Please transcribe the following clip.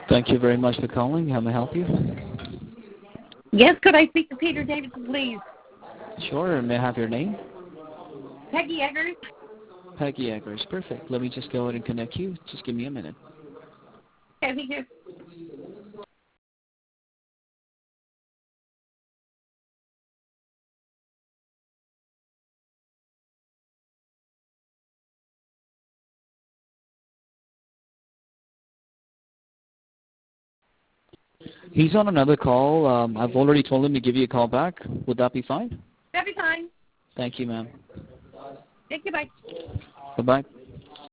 Thank you very much for calling. How may I help you? Yes, could I speak to Peter Davidson, please? Sure. May I have your name? Peggy Eggers. Peggy Eggers. Perfect. Let me just go ahead and connect you. Just give me a minute. Okay, thank you. He's on another call. I've already told him to give you a call back. Would that be fine? That'd be fine. Thank you, ma'am. Thank you, bye. Bye-bye.